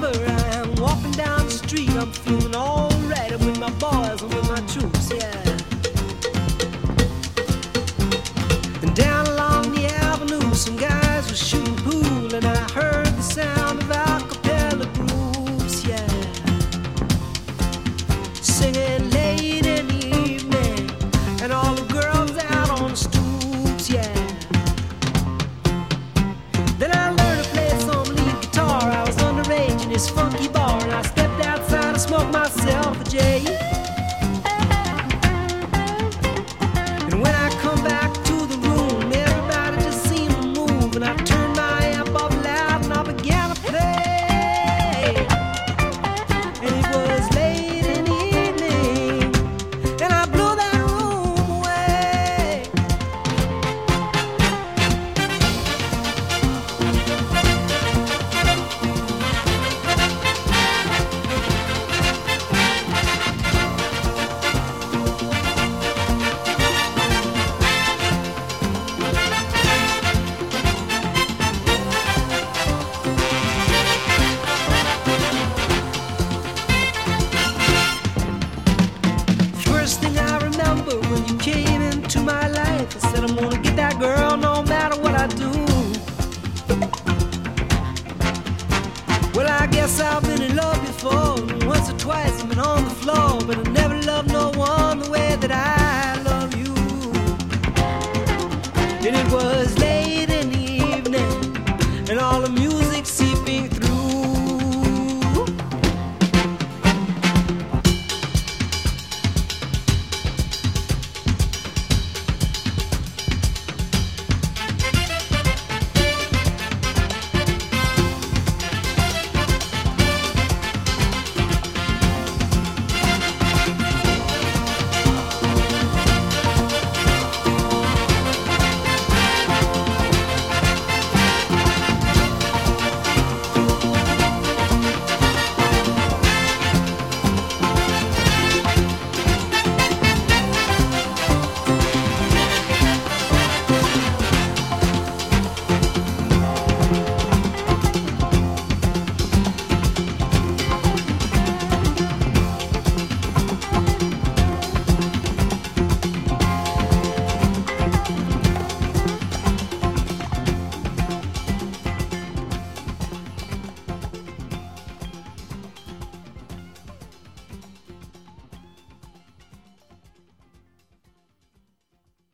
remember I'm walking down the street, I'm feeling alright. I'm with my boys, I'm with my troops, yeah. And down along the avenue, some guys were shooting pool, and I heard the sound of a cappella groups, yeah. Singing late in the evening, and all the girls out on the stoops, yeah. Then I learned to play some lead guitar. I was underage in this funky bar, and I stepped outside to smoke myself a J. And when I come back to the room, everybody just seemed to move, and I turned my amp up loud and I began to play. And it was late in the evening, and I blew that room away. First thing I remember when you came into my life, I said I'm gonna get that girl no matter what I do. Well, I guess I've been in love before, and once or twice I've been on the floor, but I never loved no one the way that I love you. And it was